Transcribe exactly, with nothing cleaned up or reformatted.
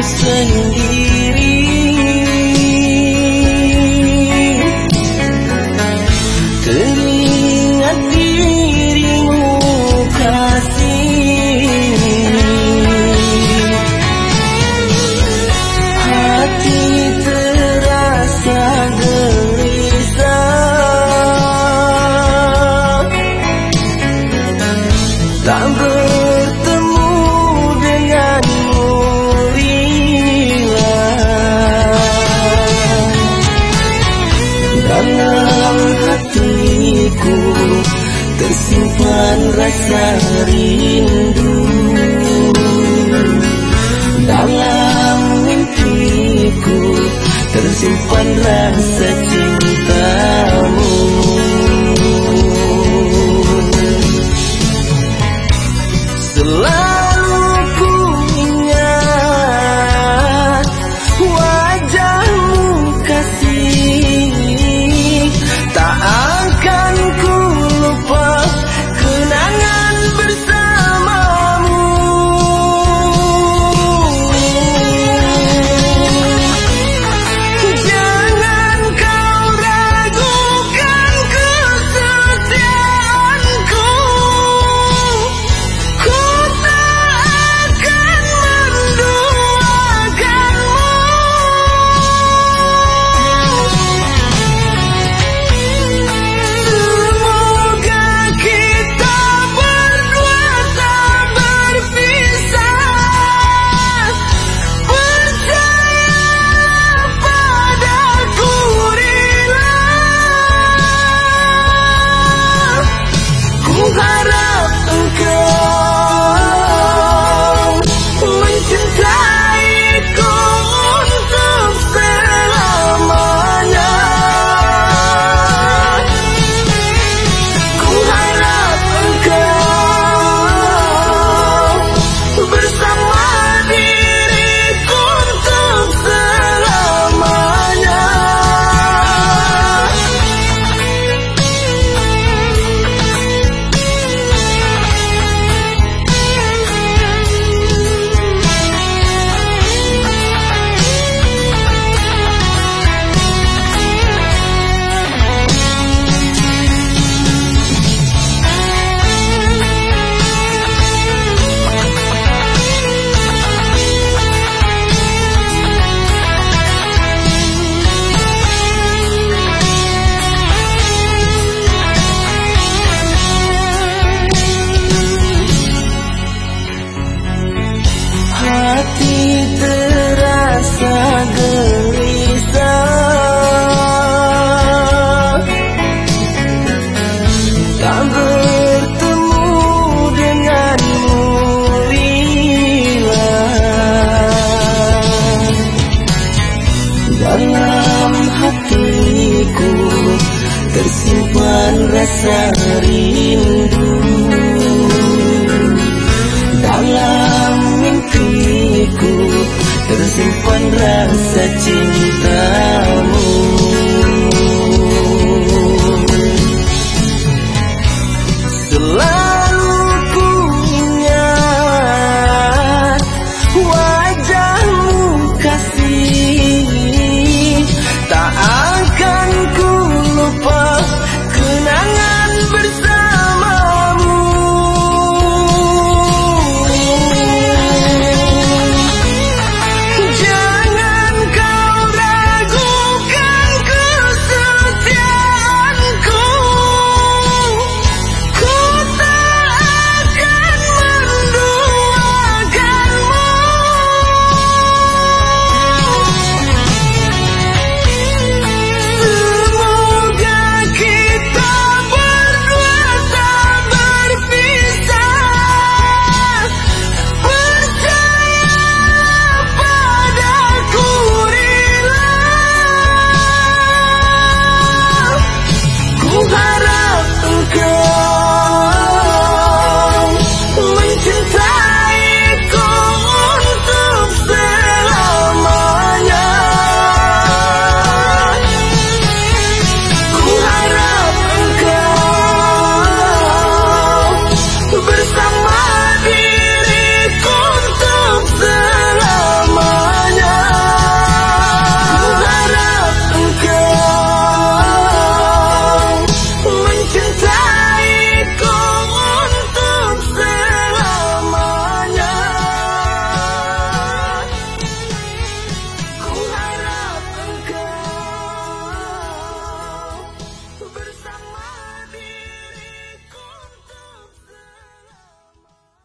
sendiri. Teringat dirimu kasih, hati terasa gelisah. Tak bertemu denganmu hilang. Dalam hatiku tersimpan rasa rindu. Dalam mimpiku tersimpan rasa cintamu. Selalu ku ingat wajahmu kasih, tak akan ku lupa kenangan bersamamu. Jangan kau ragukan kesetiaanku, ku tak akan menduakanmu. Semoga kita berdua tak berpisah. Percayalah padaku Rila, ku harap engkau mencintaiku untuk selamanya. Ku harap engkau bersama diriku untuk selamanya. Hati terasa gelisah, tak bertemu denganmu hilang. Dalam hatiku tersimpan rasa rindu. Dalam mimpiku tersimpan rasa cintamu.